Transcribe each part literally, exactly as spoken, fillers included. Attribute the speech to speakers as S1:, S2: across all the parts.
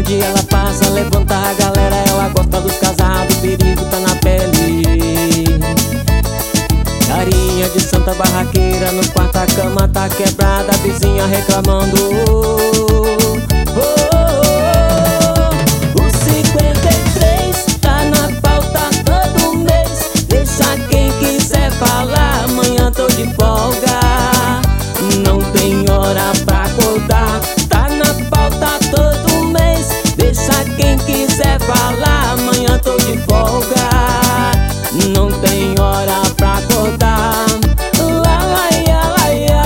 S1: onde ela passa, levanta a galera, ela gosta dos casados, perigo tá na pele. Carinha de santa barraqueira, no quarto a cama tá quebrada, a vizinha reclamando. Oh, oh, oh. O cinquenta e três tá na pauta todo mês, deixa quem quiser falar, amanhã tô de folga, não tem hora pra acordar. Tá na pauta todo mês, deixa quem quiser falar, amanhã tô de folga, não tem hora pra acordar. Lá, lá, ia, lá, ia.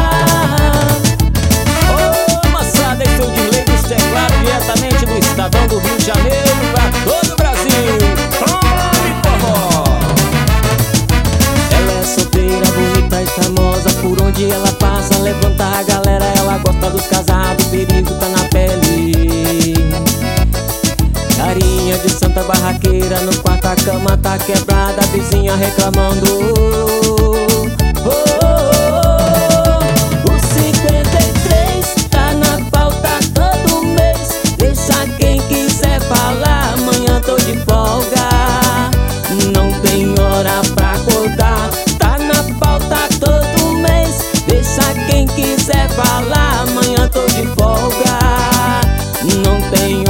S1: Ô, moçada, esse é o Dirley dos teclados, diretamente do Estadão do Rio de Janeiro pra todo o Brasil. Oi, forró! Ela é solteira, bonita e famosa, por onde ela passa, levanta a galera, ela gosta dos casados, perigo tá na pele. Carinha de santa barraqueira, no quarto a cama tá quebrada, a vizinha reclamando. Oh, oh, oh. O cinquenta e três tá na pauta todo mês, deixa quem quiser falar, amanhã tô de folga, não tem hora pra acordar. Tá na pauta todo mês, deixa quem quiser falar, amanhã tô de folga, não tem